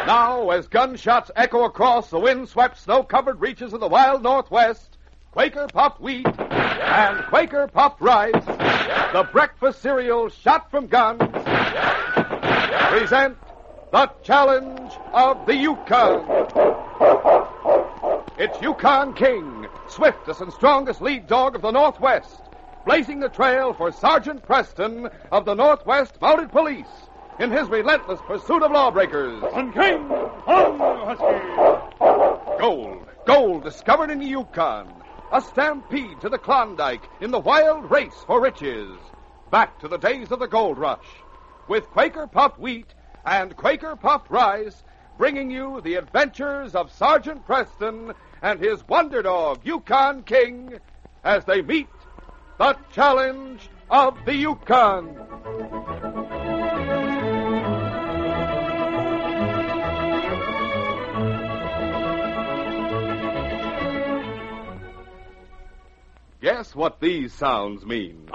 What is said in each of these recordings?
Now, as gunshots echo across the wind-swept, snow-covered reaches of the wild Northwest, Quaker Puffed Wheat and Quaker Puffed Rice, the breakfast cereal shot from guns, present the Challenge of the Yukon. It's Yukon King, swiftest and strongest lead dog of the Northwest, blazing the trail for Sergeant Preston of the Northwest Mounted Police in his relentless pursuit of lawbreakers. On King! On, Husky! Gold discovered in the Yukon. A stampede to the Klondike in the wild race for riches. Back to the days of the gold rush. With Quaker Puffed Wheat and Quaker Puffed Rice, bringing you the adventures of Sergeant Preston and his wonder dog, Yukon King, as they meet the Challenge of the Yukon. Guess what these sounds mean?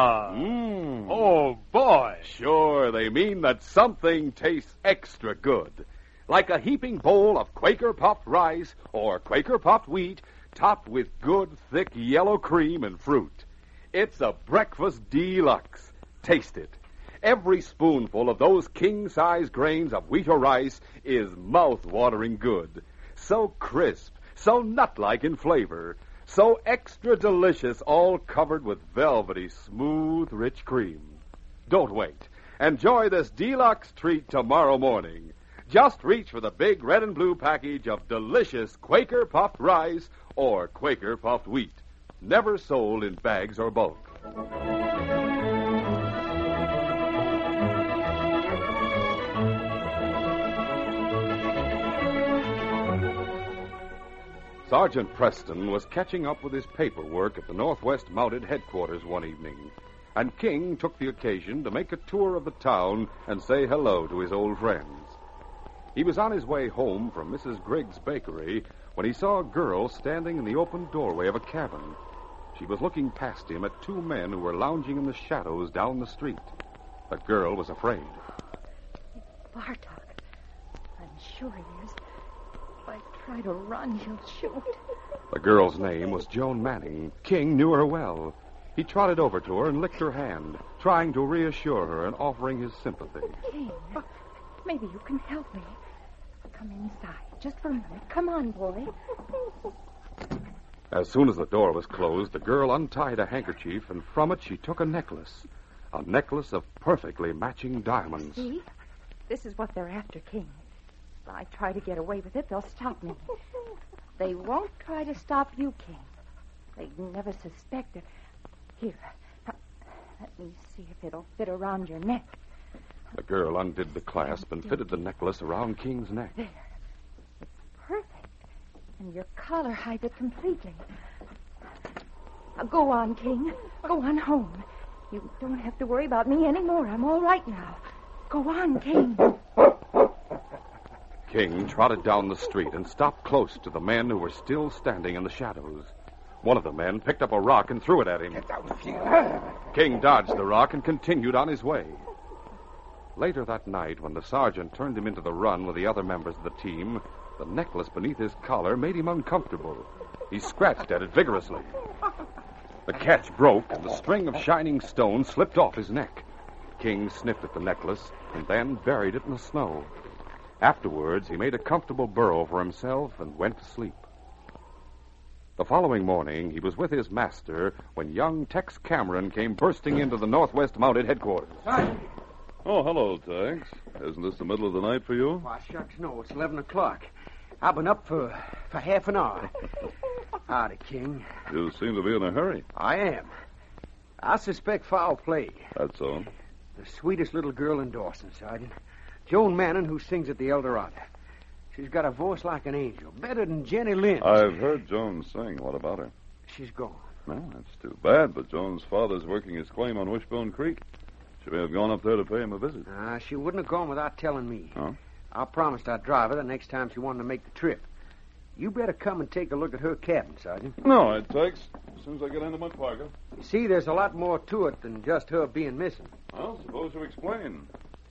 Oh, boy. Sure, they mean that something tastes extra good. Like a heaping bowl of Quaker Puffed Rice or Quaker Puffed Wheat topped with good, thick yellow cream and fruit. It's a breakfast deluxe. Taste it. Every spoonful of those king-size grains of wheat or rice is mouth-watering good. So crisp, so nut-like in flavor, so extra delicious, all covered with velvety, smooth, rich cream. Don't wait. Enjoy this deluxe treat tomorrow morning. Just reach for the big red and blue package of delicious Quaker Puffed Rice or Quaker Puffed Wheat. Never sold in bags or bulk. Sergeant Preston was catching up with his paperwork at the Northwest Mounted Headquarters one evening, and King took the occasion to make a tour of the town and say hello to his old friends. He was on his way home from Mrs. Griggs' bakery when he saw a girl standing in the open doorway of a cabin. She was looking past him at two men who were lounging in the shadows down the street. The girl was afraid. Bartok. I'm sure he is. If I try to run, he'll shoot. The girl's name was Joan Manning. King knew her well. He trotted over to her and licked her hand, trying to reassure her and offering his sympathy. King, maybe you can help me. Come inside, just for a minute. Come on, boy. As soon as the door was closed, the girl untied a handkerchief, and from it she took a necklace. A necklace of perfectly matching diamonds. See? This is what they're after, King. If I try to get away with it, they'll stop me. They won't try to stop you, King. They'd never suspect it. Here, let me see if it'll fit around your neck. The girl undid the clasp and fitted the necklace around King's neck. There. It's perfect. And your collar hides it completely. Now, go on, King. Go on home. You don't have to worry about me anymore. I'm all right now. Go on, King. King trotted down the street and stopped close to the men who were still standing in the shadows. One of the men picked up a rock and threw it at him. King dodged the rock and continued on his way. Later that night, when the sergeant turned him into the run with the other members of the team, the necklace beneath his collar made him uncomfortable. He scratched at it vigorously. The catch broke, and the string of shining stones slipped off his neck. King sniffed at the necklace and then buried it in the snow. Afterwards, he made a comfortable burrow for himself and went to sleep. The following morning, he was with his master when young Tex Cameron came bursting into the Northwest Mounted Headquarters. Oh, hello, Tex. Isn't this the middle of the night for you? Why, shucks, no. It's 11 o'clock. I've been up for half an hour. Howdy, King. You seem to be in a hurry. I am. I suspect foul play. That's all. The sweetest little girl in Dawson, Sergeant. Joan Manning, who sings at the Eldorado. She's got a voice like an angel, better than Jenny Lind. I've heard Joan sing. What about her? She's gone. No, that's too bad, but Joan's father's working his claim on Wishbone Creek. She may have gone up there to pay him a visit. She wouldn't have gone without telling me. Huh? I promised I'd drive her the next time she wanted to make the trip. You better come and take a look at her cabin, Sergeant. No, it takes. As soon as I get into my pocket. You see, there's a lot more to it than just her being missing. Well, suppose you explain.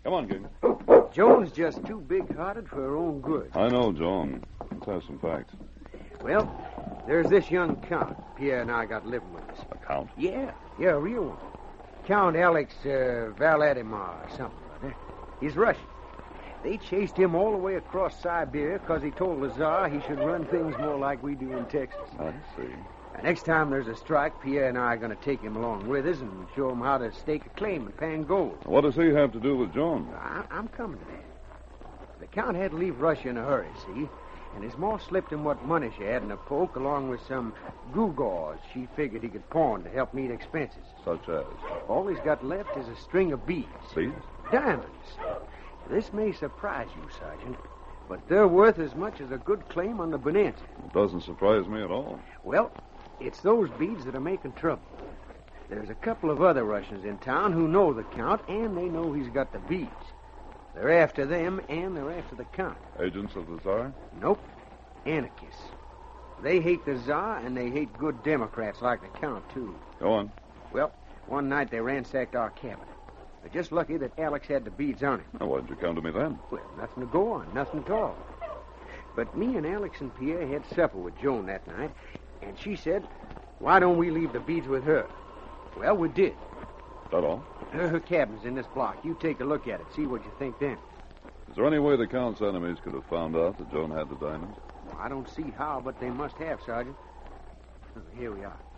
Come on, King. Joan's just too big-hearted for her own good. I know, Joan. Let's have some facts. Well, there's this young count Pierre and I got living with us. A count? Yeah, a real one. Count Alex Valadimir or something like that. He's Russian. They chased him all the way across Siberia because he told the Tsar he should run things more like we do in Texas. I see. Next time there's a strike, Pierre and I are going to take him along with us and show him how to stake a claim in Pan Gold. What does he have to do with Joan? I'm coming to that. The Count had to leave Russia in a hurry, see? And his ma slipped him what money she had in a poke, along with some gewgaws she figured he could pawn to help meet expenses. Such as? All he's got left is a string of beads. Beads? Diamonds. This may surprise you, Sergeant, but they're worth as much as a good claim on the Bonanza. It doesn't surprise me at all. Well, it's those beads that are making trouble. There's a couple of other Russians in town who know the Count, and they know he's got the beads. They're after them, and they're after the Count. Agents of the Tsar? Nope. Anarchists. They hate the Tsar, and they hate good Democrats like the Count, too. Go on. Well, one night they ransacked our cabin. They're just lucky that Alex had the beads on him. Now, why didn't you come to me then? Well, nothing to go on, nothing at all. But me and Alex and Pierre had supper with Joan that night, and she said, why don't we leave the beads with her? Well, we did. That all? Her cabin's in this block. You take a look at it. See what you think then. Is there any way the Count's enemies could have found out that Joan had the diamonds? Well, I don't see how, but they must have, Sergeant. Here we are.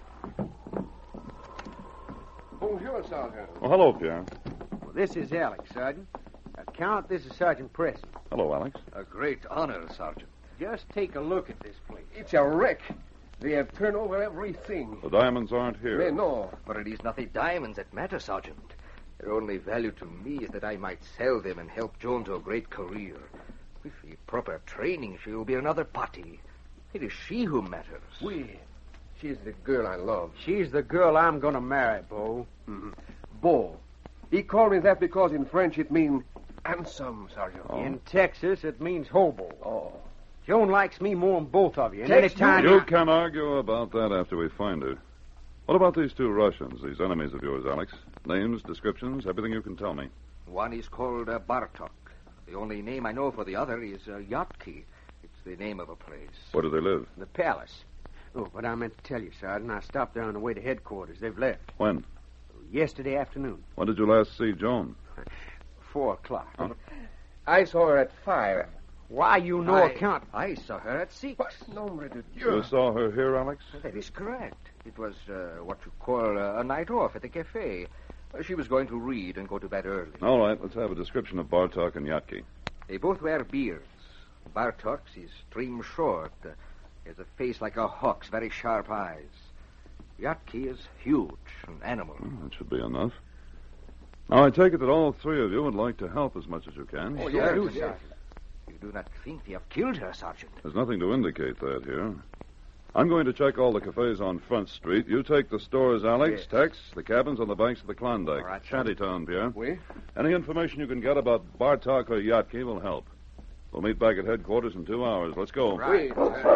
Bonjour, Sergeant. Oh, hello, Pierre. Well, this is Alex, Sergeant. Count, this is Sergeant Preston. Hello, Alex. A great honor, Sergeant. Just take a look at this place. It's a wreck. They have turned over everything. The diamonds aren't here. No. But it is not the diamonds that matter, Sergeant. Their only value to me is that I might sell them and help Joan to a great career. With the proper training, she will be another party. It is she who matters. Oui. She's the girl I love. She's the girl I'm going to marry, Bo. Mm-hmm. Beau. He called me that because in French it means handsome, Sergeant. Oh. In Texas, it means hobo. Oh. Joan likes me more than both of you. And Tex, anytime You can argue about that after we find her. What about these two Russians, these enemies of yours, Alex? Names, descriptions, everything you can tell me. One is called Bartok. The only name I know for the other is Yatki. It's the name of a place. Where do they live? The palace. Oh, but I meant to tell you, Sergeant. I stopped there on the way to headquarters. They've left. When? Yesterday afternoon. When did you last see Joan? 4:00. Huh? I saw her at 5. Why, you know account. I saw her at 6. What? Nombre de Dieu. You saw her here, Alex? That is correct. It was what you call a night off at the cafe. She was going to read and go to bed early. All right, let's have a description of Bartok and Yatki. They both wear beards. Bartok's is trim short. He has a face like a hawk's, very sharp eyes. Yatki is huge, an animal. That should be enough. Now, I take it that all three of you would like to help as much as you can. Oh, yeah, Certainly. Sergeant. You do not think they have killed her, Sergeant? There's nothing to indicate that here. I'm going to check all the cafes on Front Street. You take the stores, Alex, Yes. Tex, the cabins on the banks of the Klondike. All right, Shantytown, Pierre. Oui? Any information you can get about Bartok or Yatki will help. We'll meet back at headquarters in 2 hours. Let's go. Oui.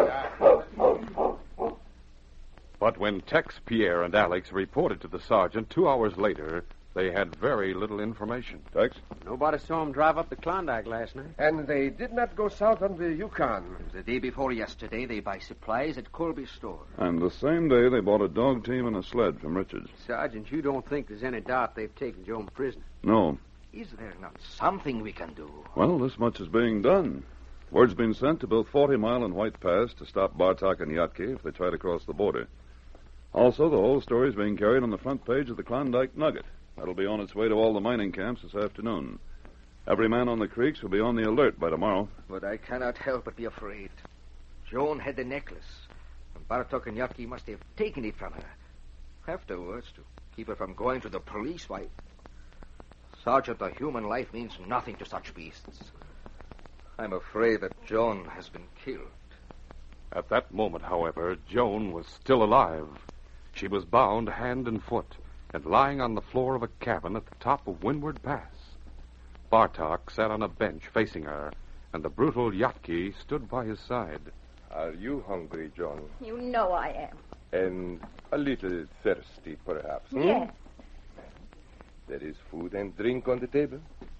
But when Tex, Pierre, and Alex reported to the sergeant 2 hours later, they had very little information. Tex? Nobody saw him drive up the Klondike last night. And they did not go south on the Yukon. The day before yesterday, they buy supplies at Colby's store. And the same day, they bought a dog team and a sled from Richards. Sergeant, you don't think there's any doubt they've taken Joan prisoner? No. Is there not something we can do? Well, this much is being done. Word's been sent to both 40 Mile and White Pass to stop Bartok and Yatki if they try to cross the border. Also, the whole story is being carried on the front page of the Klondike Nugget. That'll be on its way to all the mining camps this afternoon. Every man on the creeks will be on the alert by tomorrow. But I cannot help but be afraid. Joan had the necklace, and Bartok and Yatki must have taken it from her. Afterwards, to keep her from going to the police, why... Sergeant, a human life means nothing to such beasts. I'm afraid that Joan has been killed. At that moment, however, Joan was still alive. She was bound hand and foot and lying on the floor of a cabin at the top of Windward Pass. Bartok sat on a bench facing her, and the brutal Yatki stood by his side. Are you hungry, John? You know I am. And a little thirsty, perhaps? Yes. There is food and drink on the table.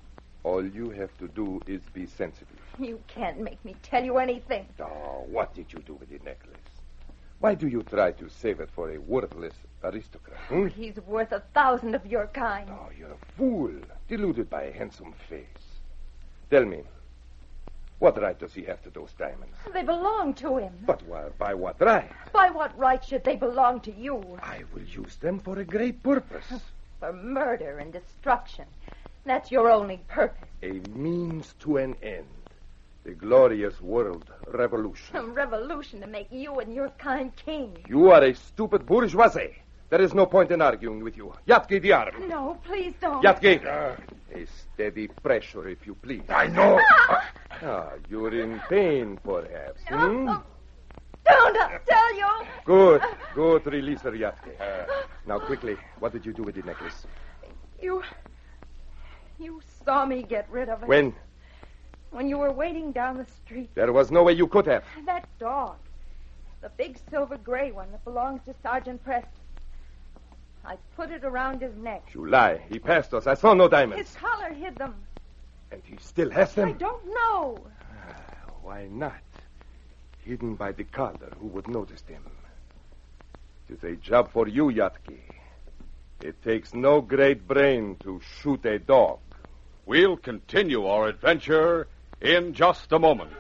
All you have to do is be sensitive. You can't make me tell you anything. Oh, what did you do with the necklace? Why do you try to save it for a worthless aristocrat? Hmm? He's worth 1,000 of your kind. Oh, you're a fool, deluded by a handsome face. Tell me, what right does he have to those diamonds? They belong to him. But by what right? By what right should they belong to you? I will use them for a great purpose. For murder and destruction. That's your only purpose. A means to an end. The glorious world revolution. A revolution to make you and your kind king. You are a stupid bourgeoisie. There is no point in arguing with you. Yatke, the arm. No, please don't. Yatke. A steady pressure, if you please. I know. You're in pain, perhaps. Hmm? No. Don't, I'll tell you. Good. Good. Release her, Yatke. Now, quickly, what did you do with the necklace? You saw me get rid of it. When? When you were waiting down the street. There was no way you could have. That dog. The big silver gray one that belongs to Sergeant Preston. I put it around his neck. You lie. He passed us. I saw no diamonds. His collar hid them. And he still has them? I don't know. Why not? Hidden by the collar, who would notice them? It is a job for you, Yatke. It takes no great brain to shoot a dog. We'll continue our adventure in just a moment.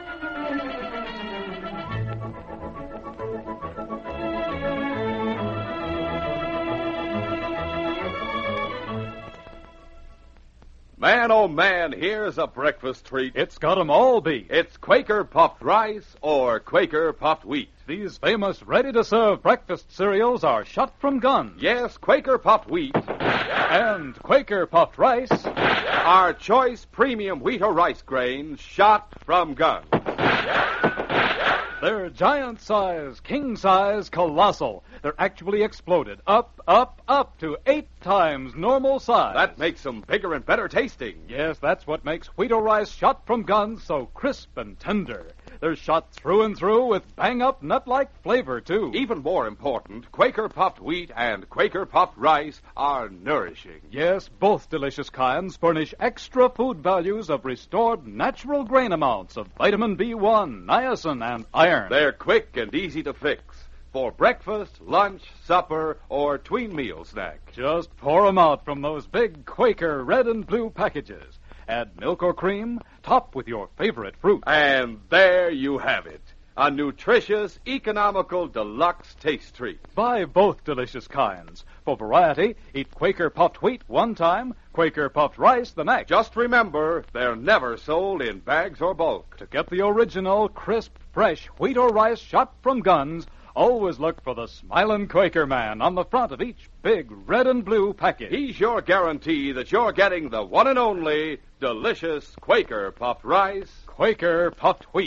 Man, oh man, here's a breakfast treat. It's got 'em all beat. It's Quaker puffed rice or Quaker puffed wheat. These famous ready-to-serve breakfast cereals are shot from guns. Yes, Quaker puffed wheat. And Quaker puffed rice. Our choice premium wheat or rice grains shot from guns. They're giant size, king size, colossal. They're actually exploded up to 8 times normal size. That makes them bigger and better tasting. Yes, that's what makes wheat or rice shot from guns so crisp and tender. They're shot through and through with bang-up nut-like flavor, too. Even more important, Quaker puffed wheat and Quaker puffed rice are nourishing. Yes, both delicious kinds furnish extra food values of restored natural grain amounts of vitamin B1, niacin, and iron. They're quick and easy to fix for breakfast, lunch, supper, or tween meal snack. Just pour 'em out from those big Quaker red and blue packages. Add milk or cream, top with your favorite fruit. And there you have it. A nutritious, economical, deluxe taste treat. Buy both delicious kinds. For variety, eat Quaker puffed wheat one time, Quaker puffed rice the next. Just remember, they're never sold in bags or bulk. To get the original, crisp, fresh wheat or rice shot from guns, always look for the smiling Quaker man on the front of each big red and blue package. He's your guarantee that you're getting the one and only delicious Quaker puffed rice, Quaker puffed wheat.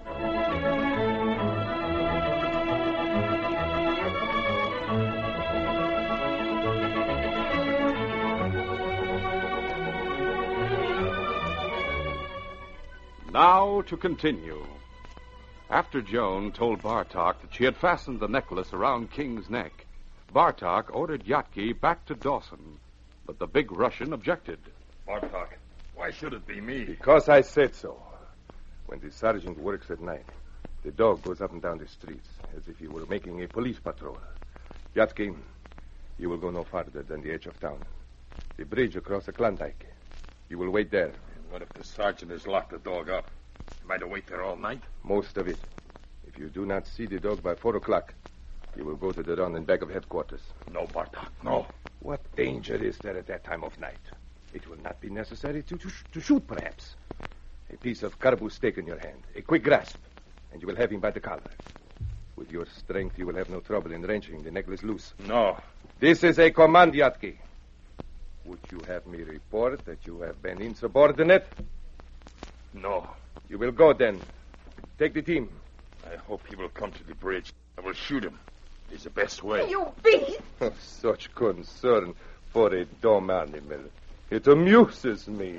Now to continue. After Joan told Bartok that she had fastened the necklace around King's neck, Bartok ordered Yatke back to Dawson. But the big Russian objected. Bartok, why should it be me? Because I said so. When the sergeant works at night, the dog goes up and down the streets as if he were making a police patrol. Yatke, you will go no farther than the edge of town. The bridge across the Klondike. You will wait there. What if the sergeant has locked the dog up? Am I to wait there all night? Most of it. If you do not see the dog by 4 o'clock, you will go to the run and back of headquarters. No, Bartok, no. What danger is there at that time of night? It will not be necessary to shoot, perhaps. A piece of caribou steak in your hand, a quick grasp, and you will have him by the collar. With your strength, you will have no trouble in wrenching the necklace loose. No. This is a command, Yatke. Would you have me report that you have been insubordinate? No. You will go, then. Take the team. I hope he will come to the bridge. I will shoot him. It's the best way. You beast! Such concern for a dumb animal. It amuses me.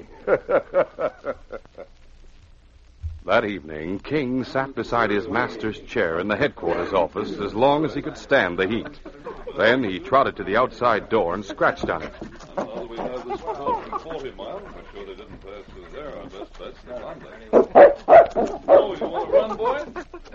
That evening, King sat beside his master's chair in the headquarters office as long as he could stand the heat. Then he trotted to the outside door and scratched on it. Well, we have this 40 mile. I'm sure they didn't pass They're our best bets in the Klondike. Oh, you want to run, boy?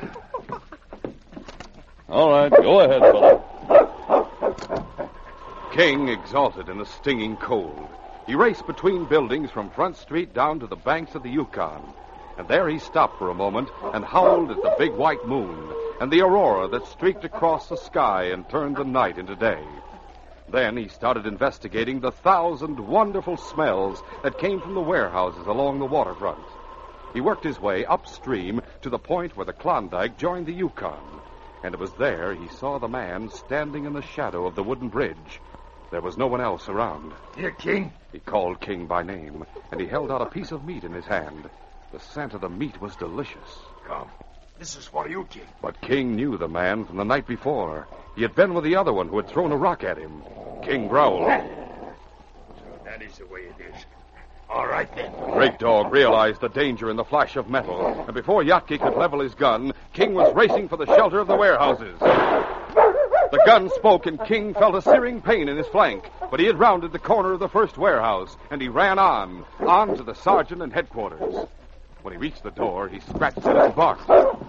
All right, go ahead, fella. King exulted in the stinging cold. He raced between buildings from Front Street down to the banks of the Yukon. And there he stopped for a moment and howled at the big white moon and the aurora that streaked across the sky and turned the night into day. Then he started investigating the 1,000 wonderful smells that came from the warehouses along the waterfront. He worked his way upstream to the point where the Klondike joined the Yukon. And it was there he saw the man standing in the shadow of the wooden bridge. There was no one else around. Here, King. He called King by name, and he held out a piece of meat in his hand. The scent of the meat was delicious. Come. This is for you, King. But King knew the man from the night before. He had been with the other one who had thrown a rock at him. King growled. So that is the way it is. All right, then. The great dog realized the danger in the flash of metal, and before Yatki could level his gun, King was racing for the shelter of the warehouses. The gun spoke, and King felt a searing pain in his flank, but he had rounded the corner of the first warehouse, and he ran on to the sergeant and headquarters. When he reached the door, he scratched it and barked.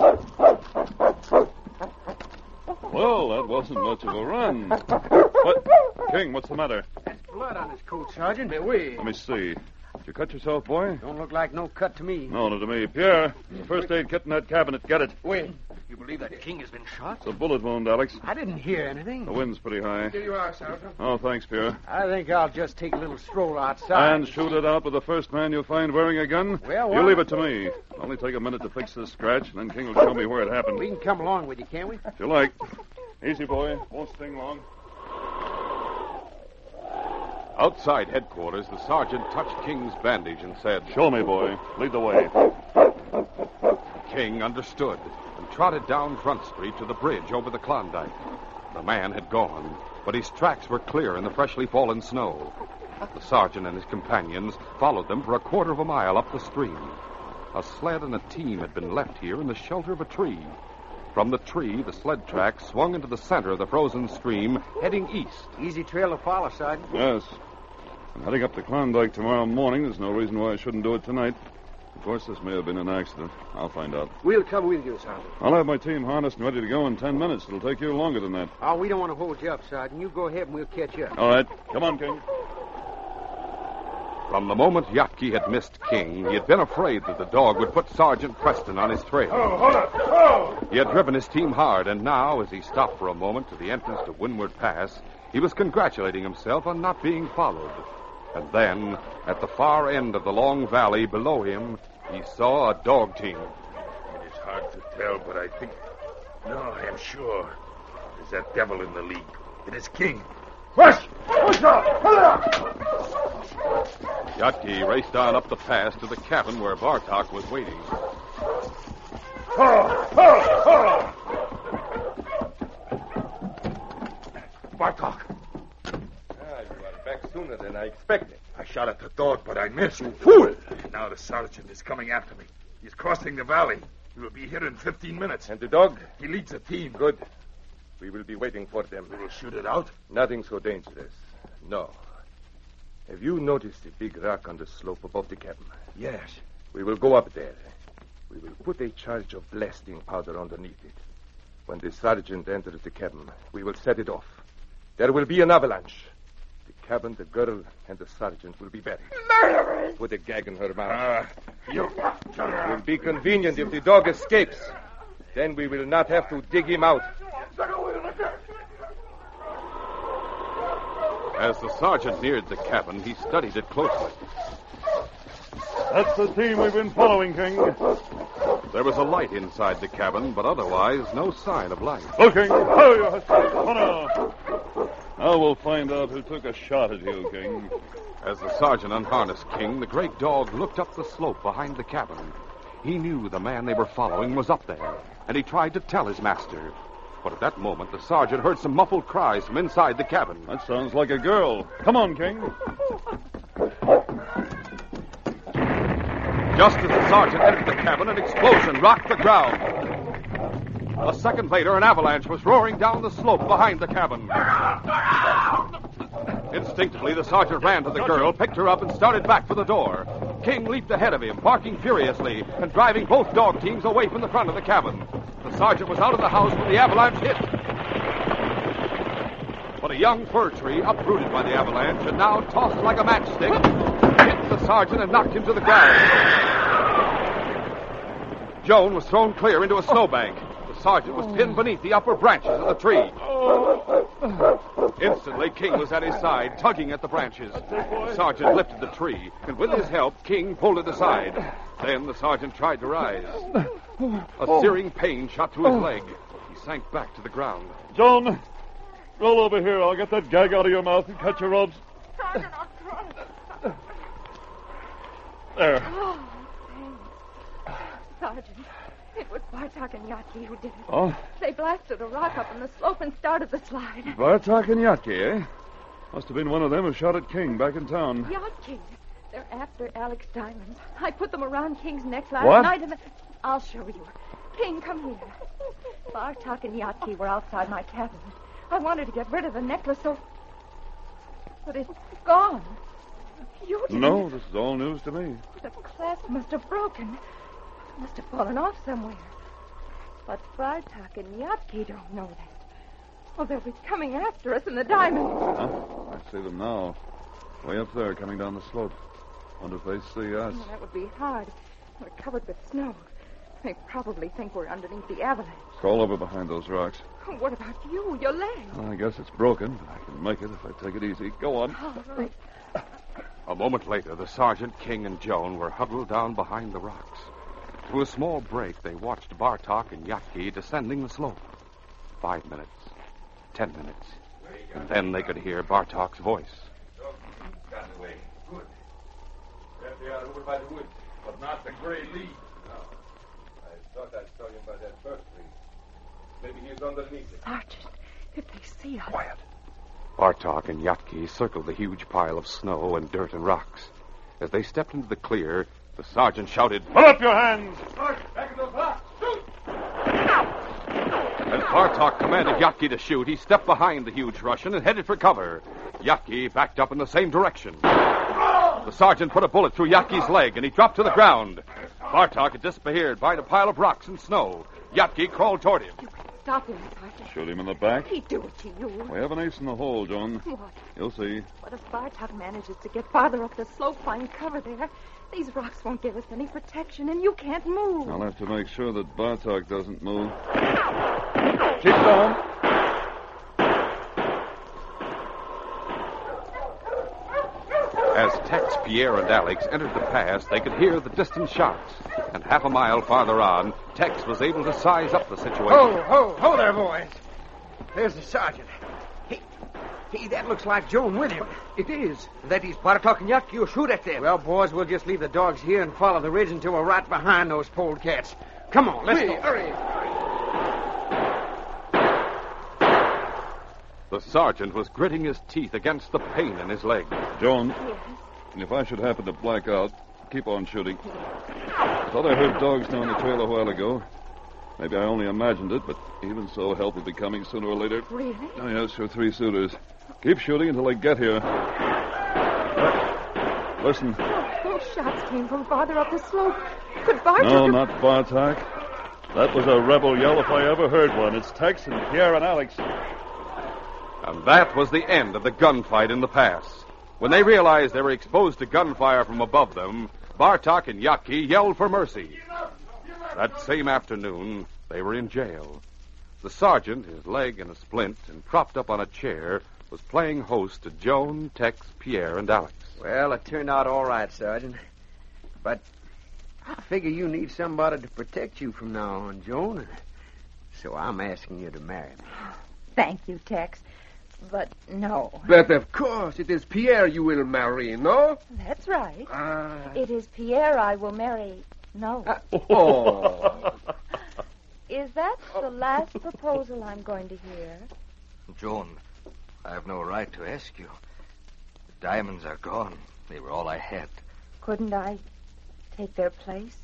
Well, that wasn't much of a run. What? King, what's the matter? There's blood on his coat, Sergeant. Wait. Let me see. Did you cut yourself, boy? Don't look like no cut to me. No, not to me. Pierre, there's a first aid kit in that cabinet. Get it. Wait. You believe that King has been shot? It's a bullet wound, Alex. I didn't hear anything. The wind's pretty high. Here you are, Sergeant. Oh, thanks, Pierre. I think I'll just take a little stroll outside. And shoot it out with the first man you find wearing a gun? Well, You leave it to me. It'll only take a minute to fix this scratch, and then King will show me where it happened. We can come along with you, can't we? If you like. Easy, boy. Won't sting long. Outside headquarters, the sergeant touched King's bandage and said, Show me, boy. Lead the way. King understood and trotted down Front Street to the bridge over the Klondike. The man had gone, but his tracks were clear in the freshly fallen snow. The sergeant and his companions followed them for a quarter of a mile up the stream. A sled and a team had been left here in the shelter of a tree. From the tree, the sled track swung into the center of the frozen stream, heading east. Easy trail to follow, Sergeant. Yes. I'm heading up the Klondike tomorrow morning. There's no reason why I shouldn't do it tonight. Of course, this may have been an accident. I'll find out. We'll come with you, Sergeant. I'll have my team harnessed and ready to go in 10 minutes. It'll take you longer than that. Oh, we don't want to hold you up, Sergeant. You go ahead and we'll catch up. All right. Come on, King. From the moment Yatki had missed King, he had been afraid that the dog would put Sergeant Preston on his trail. Oh, hold up. Oh! He had driven his team hard, and now, as he stopped for a moment to the entrance to Windward Pass, he was congratulating himself on not being followed. And then, at the far end of the long valley below him, he saw a dog team. It is hard to tell, but I think... No, I am sure. There's that devil in the lead. It is King. Rush! Push up! Pull it up! Yatki raced on up the pass to the cabin where Bartok was waiting. Bartok. You are back sooner than I expected. I shot at the dog, but I missed. You fool! Now the sergeant is coming after me. He's crossing the valley. He will be here in 15 minutes. And the dog? He leads a team. Good. We will be waiting for them. We will shoot it out. Nothing so dangerous. No. Have you noticed the big rock on the slope above the cabin? Yes. We will go up there. We will put a charge of blasting powder underneath it. When the sergeant enters the cabin, we will set it off. There will be an avalanche. The cabin, the girl, and the sergeant will be buried. Murderers! Put a gag in her mouth. You... It will be convenient if the dog escapes. Then we will not have to dig him out. As the sergeant neared the cabin, he studied it closely. That's the team we've been following, King. There was a light inside the cabin, but otherwise no sign of life. Looking. Oh, you husky. Oh, no. Now we'll find out who took a shot at you, King. As the sergeant unharnessed King, the great dog looked up the slope behind the cabin. He knew the man they were following was up there, and he tried to tell his master. But at that moment, the sergeant heard some muffled cries from inside the cabin. That sounds like a girl. Come on, King. Just as the sergeant entered the cabin, an explosion rocked the ground. A second later, an avalanche was roaring down the slope behind the cabin. Instinctively, the sergeant ran to the girl, picked her up, and started back for the door. King leaped ahead of him, barking furiously and driving both dog teams away from the front of the cabin. The sergeant was out of the house when the avalanche hit. But a young fir tree, uprooted by the avalanche and now tossed like a matchstick, hit the sergeant and knocked him to the ground. Joan was thrown clear into a snowbank. The sergeant was pinned beneath the upper branches of the tree. Instantly, King was at his side, tugging at the branches. The sergeant lifted the tree, and with his help, King pulled it aside. Then the sergeant tried to rise. A searing pain shot through his leg. He sank back to the ground. Joan, roll over here. I'll get that gag out of your mouth and cut your ropes. Sergeant, I'll try. There. Oh, thanks. Sergeant, it was Bartok and Yatki who did it. Oh? They blasted a rock up on the slope and started the slide. Bartok and Yatki, eh? Must have been one of them who shot at King back in town. Yatki. They're after Alex Diamond. I put them around King's neck last What? night and... I'll show you. King, come here. Bartok and Yatki were outside my cabin. I wanted to get rid of the necklace, so... But it's gone. You didn't... No, this is all news to me. The clasp must have broken. It must have fallen off somewhere. But Bartok and Yatki don't know that. Oh, they'll be coming after us in the diamond. Huh? I see them now. Way up there, coming down the slope. Wonder if they see us. Oh, that would be hard. We're covered with snow. They probably think we're underneath the avalanche. Crawl over behind those rocks. What about you? Your leg? Well, I guess it's broken, but I can make it if I take it easy. Go on. All right. A moment later, the sergeant, King, and Joan were huddled down behind the rocks. Through a small break, they watched Bartok and Yatki descending the slope. 5 minutes. 10 minutes. And then they could hear Bartok's voice. Got away. Good. There they are over by the woods, but not the gray leaf. No. I thought I saw him by that first tree. Maybe he's underneath it. Sergeant, if they see us... Quiet. Bartok and Yatki circled the huge pile of snow and dirt and rocks. As they stepped into the clear, the sergeant shouted, Put up your hands! Back in those rocks. Shoot! As Bartok commanded Yatki to shoot, he stepped behind the huge Russian and headed for cover. Yatki backed up in the same direction. The sergeant put a bullet through Yatki's leg, and he dropped to the ground. Bartok had disappeared behind a pile of rocks and snow. Yatki crawled toward him. Stop him, Sergeant. Shoot him in the back. He'd do it to you. We have an ace in the hole, Joan. What? You'll see. What if Bartok manages to get farther up the slope, find cover there? These rocks won't give us any protection, and you can't move. I'll have to make sure that Bartok doesn't move. Keep down. As Tex, Pierre, and Alex entered the pass, they could hear the distant shots. And half a mile farther on, Tex was able to size up the situation. Ho there, boys. There's the sergeant. Hey, that looks like Joan with him. It is. That is Bartok and Yatki who shoot at them. Well, boys, we'll just leave the dogs here and follow the ridge until we're right behind those polecats. Come on, let's go. Hurry. The sergeant was gritting his teeth against the pain in his leg. Joan, Yes. if I should happen to black out, keep on shooting. I thought I heard dogs down the trail a while ago. Maybe I only imagined it, but even so, help will be coming sooner or later. Really? Oh, yes, for 3 suitors. Keep shooting until they get here. Listen. Those shots came from farther up the slope. Could Bartok... No, not Bartok. That was a rebel yell if I ever heard one. It's Tex and Pierre and Alex. And that was the end of the gunfight in the pass. When they realized they were exposed to gunfire from above them, Bartok and Yatki yelled for mercy. That same afternoon, they were in jail. The sergeant, his leg in a splint and propped up on a chair, was playing host to Joan, Tex, Pierre, and Alex. Well, it turned out all right, Sergeant. But I figure you need somebody to protect you from now on, Joan. So I'm asking you to marry me. Thank you, Tex. But no. But of course, it is Pierre you will marry, no? That's right. It is Pierre I will marry. No. Oh. Is that the last proposal I'm going to hear? Joan, I have no right to ask you. The diamonds are gone. They were all I had. Couldn't I take their place?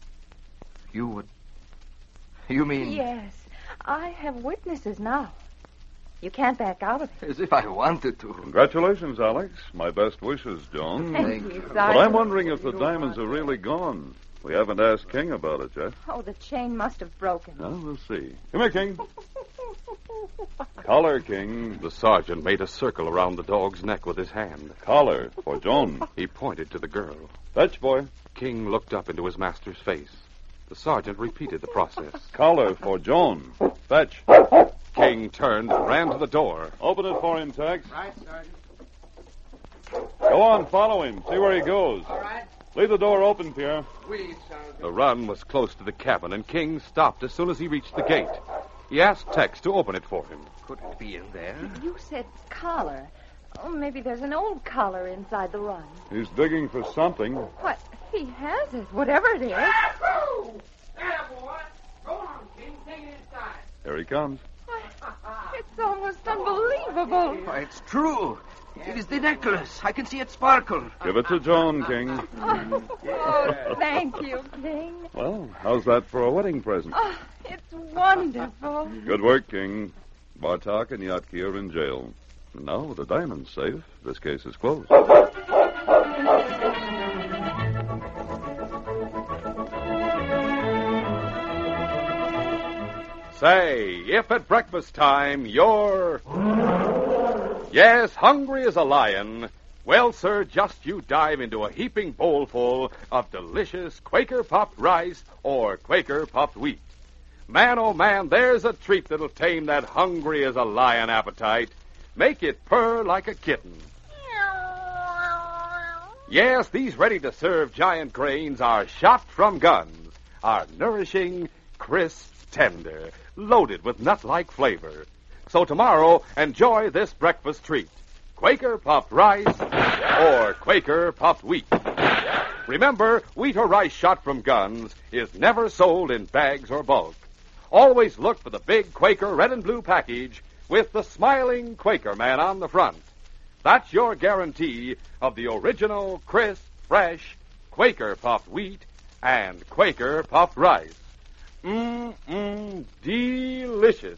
You would... You mean... Yes. I have witnesses now. You can't back out of it. As if I wanted to. Congratulations, Alex. My best wishes, Joan. Thank you, But Sergeant. I'm wondering if the diamonds are really gone. We haven't asked King about it yet. Oh, the chain must have broken. Well, we'll see. Come here, King. Collar, King. The sergeant made a circle around the dog's neck with his hand. Collar for Joan. He pointed to the girl. Fetch, boy. King looked up into his master's face. The sergeant repeated the process. Collar for Joan. Fetch. King turned and ran to the door. Open it for him, Tex. Right, Sergeant. Go on, follow him. See where he goes. All right. Leave the door open, Pierre. Please, Sergeant. The run was close to the cabin, and King stopped as soon as he reached the gate. He asked Tex to open it for him. Could it be in there? You said collar. Oh, maybe there's an old collar inside the run. He's digging for something. What? He has it, whatever it is. There, boy. Go on, King. Take it inside. Here he comes. It's almost unbelievable. Why, it's true. It is the necklace. I can see it sparkle. Give it to Joan, King. Oh, thank you, King. Well, how's that for a wedding present? Oh, it's wonderful. Good work, King. Bartok and Yatke are in jail. And now, with the diamonds safe, this case is closed. Say, if at breakfast time you're... Yes, hungry as a lion. Well, sir, just you dive into a heaping bowlful of delicious Quaker puffed rice or Quaker puffed wheat. Man, oh man, there's a treat that'll tame that hungry as a lion appetite. Make it purr like a kitten. Yes, these ready-to-serve giant grains are shot from guns, are nourishing, crisp, tender, loaded with nut-like flavor. So tomorrow, enjoy this breakfast treat. Quaker puffed rice or Quaker puffed wheat. Remember, wheat or rice shot from guns is never sold in bags or bulk. Always look for the big Quaker red and blue package with the smiling Quaker man on the front. That's your guarantee of the original, crisp, fresh Quaker puffed wheat and Quaker puffed rice. Delicious.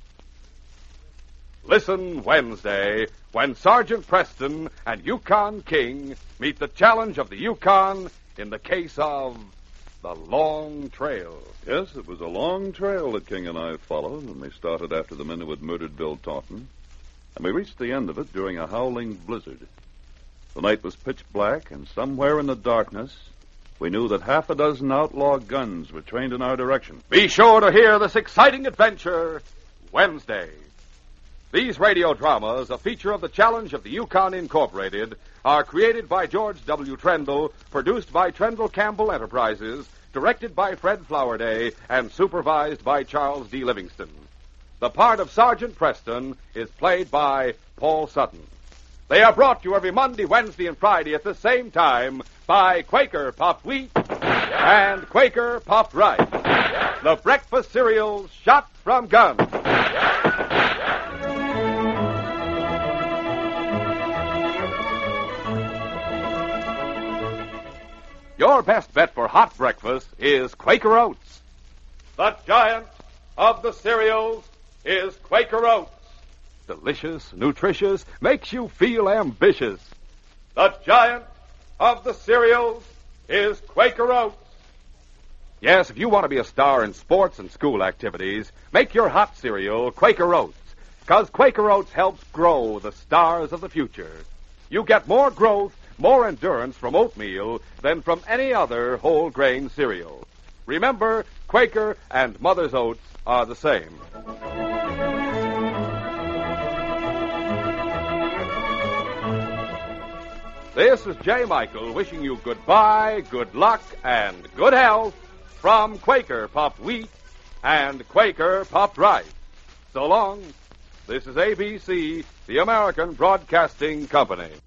Listen Wednesday when Sergeant Preston and Yukon King meet the challenge of the Yukon in the case of the Long Trail. Yes, it was a long trail that King and I followed when we started after the men who had murdered Bill Taunton. And we reached the end of it during a howling blizzard. The night was pitch black, and somewhere in the darkness, we knew that half a dozen outlaw guns were trained in our direction. Be sure to hear this exciting adventure Wednesday. These radio dramas, a feature of the Challenge of the Yukon Incorporated, are created by George W. Trendle, produced by Trendle Campbell Enterprises, directed by Fred Flowerday, and supervised by Charles D. Livingston. The part of Sergeant Preston is played by Paul Sutton. They are brought to you every Monday, Wednesday, and Friday at the same time by Quaker Puffed Wheat and Quaker Puffed Rice. The breakfast cereals shot from guns. Your best bet for hot breakfast is Quaker Oats. The giant of the cereals is Quaker Oats. Delicious, nutritious, makes you feel ambitious. The giant of the cereals is Quaker Oats. Yes, if you want to be a star in sports and school activities, make your hot cereal Quaker Oats, because Quaker Oats helps grow the stars of the future. You get more growth, more endurance from oatmeal than from any other whole grain cereal. Remember, Quaker and Mother's Oats are the same. This is J. Michael wishing you goodbye, good luck, and good health from Quaker Puffed Wheat and Quaker Puffed Rice. So long. This is ABC, the American Broadcasting Company.